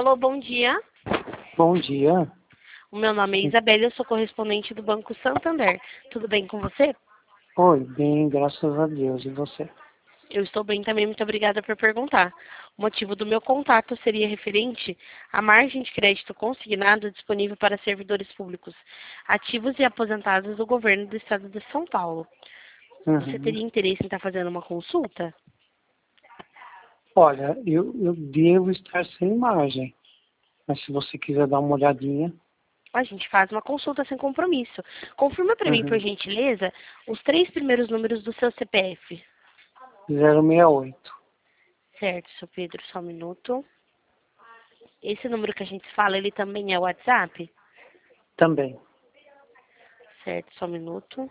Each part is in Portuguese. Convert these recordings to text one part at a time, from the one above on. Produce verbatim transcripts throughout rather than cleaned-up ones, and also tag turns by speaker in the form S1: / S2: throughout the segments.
S1: Alô, bom dia.
S2: Bom dia.
S1: O meu nome é Isabela, eu sou correspondente do Banco Santander. Tudo bem com você?
S2: Oi, bem, graças a Deus. E você?
S1: Eu estou bem também, muito obrigada por perguntar. O motivo do meu contato seria referente à margem de crédito consignado disponível para servidores públicos ativos e aposentados do governo do estado de São Paulo. Você
S2: Uhum.
S1: teria interesse em estar fazendo uma consulta?
S2: Olha, eu, eu devo estar sem margem, mas se você quiser dar uma olhadinha.
S1: A gente faz uma consulta sem compromisso. Confirma para mim, por
S2: Uhum.
S1: gentileza, os três primeiros números do seu C P F.
S2: zero seis oito.
S1: Certo, seu Pedro, só um minuto. Esse número que a gente fala, ele também é o WhatsApp?
S2: Também.
S1: Certo, só um minuto.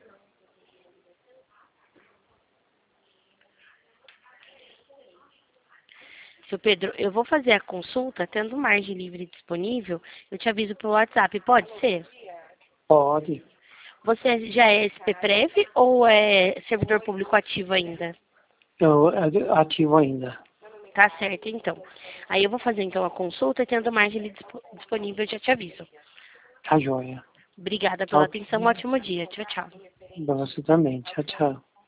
S1: Seu Pedro, eu vou fazer a consulta, tendo margem livre disponível, eu te aviso pelo WhatsApp, pode ser?
S2: Pode.
S1: Você já é S P Prev ou é servidor público ativo ainda?
S2: Eu é, ativo ainda.
S1: Tá certo, então. Aí eu vou fazer então a consulta, tendo margem livre dispo- disponível, eu já te aviso.
S2: Tá joia.
S1: Obrigada pela
S2: Tchau.
S1: atenção, um ótimo dia. Tchau, tchau.
S2: Pra você também. Tchau, tchau.